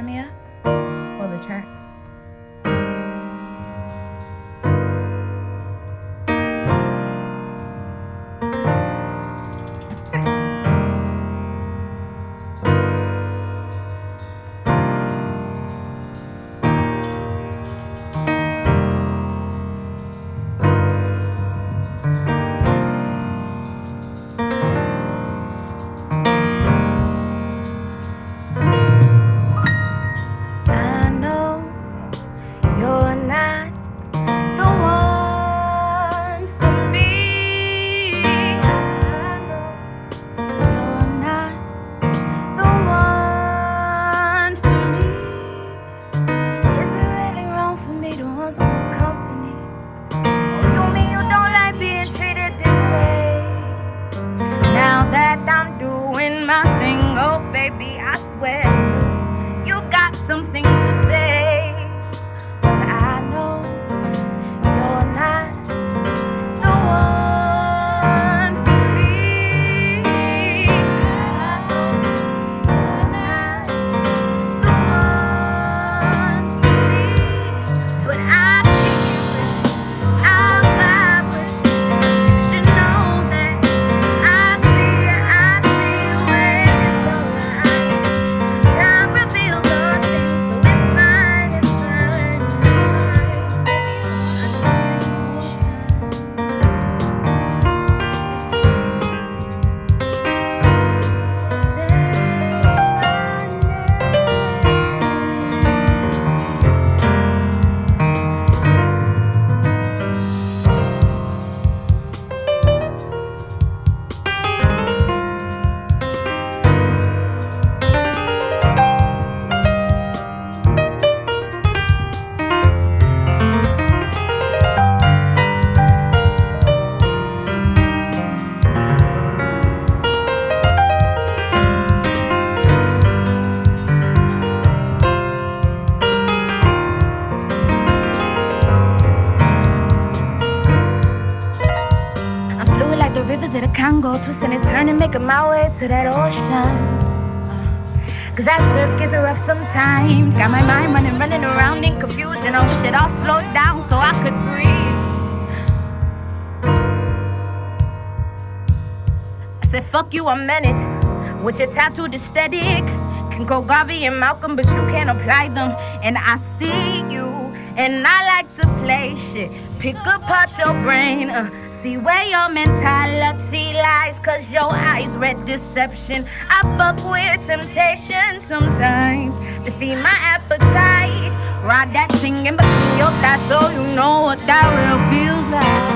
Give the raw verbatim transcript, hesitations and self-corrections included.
Tamia? Or the track? Something to say, but I know you're not the one for me. I know you're not the one for me, but I wish, I vibe with you, but you should know that I see, I see when it's alright. Time reveals all things, so it's mine, it's mine, it's mine. Baby, you wanna stay in motion. Say my name. I'm fluid like the rivers of the Congo, twisting and turning, making my way to that ocean. Cause that surf gets rough sometimes. Got my mind running, running around in confusion. I wish it all slowed down so I could breathe. I said, fuck you, I meant it. With your tattooed aesthetic, can go Garvey and Malcolm, but you can't apply them. And I see you, and I like to play shit. Pick apart your brain, uh, see where your mentality lies. Cause your eyes read deception. I fuck with temptation sometimes to feed my appetite. Ride that thing in between your thighs so you know what that real feels like.